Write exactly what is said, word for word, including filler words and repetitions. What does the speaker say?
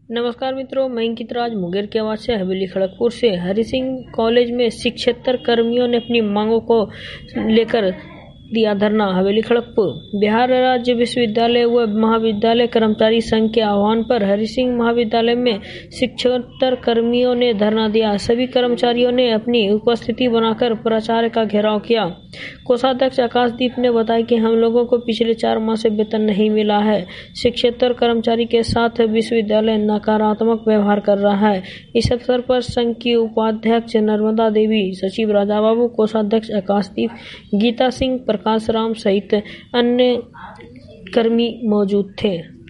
नमस्कार मित्रों, मैं अंकित राज मुंगेर के आवाज से हवेली खड़गपुर से। हरि सिंह कॉलेज में शिक्षेतर कर्मियों ने अपनी मांगों को लेकर दिया धरना। हवेली खड़गपुर बिहार राज्य विश्वविद्यालय व महाविद्यालय कर्मचारी संघ के आह्वान पर हरि सिंह महाविद्यालय में शिक्षेतर कर्मियों ने धरना दिया। सभी कर्मचारियों ने अपनी उपस्थिति बनाकर प्राचार्य का घेराव किया। कोषाध्यक्ष आकाशदीप ने बताया कि हम लोगों को पिछले चार माह से वेतन नहीं मिला है। शिक्षेतर कर्मचारी के साथ विश्वविद्यालय नकारात्मक व्यवहार कर रहा है। इस अवसर पर संघ की उपाध्यक्ष नर्मदा देवी, सचिव राजा बाबू, कोषाध्यक्ष आकाशदीप, गीता सिंह, प्रकाश राम सहित अन्य कर्मी मौजूद थे।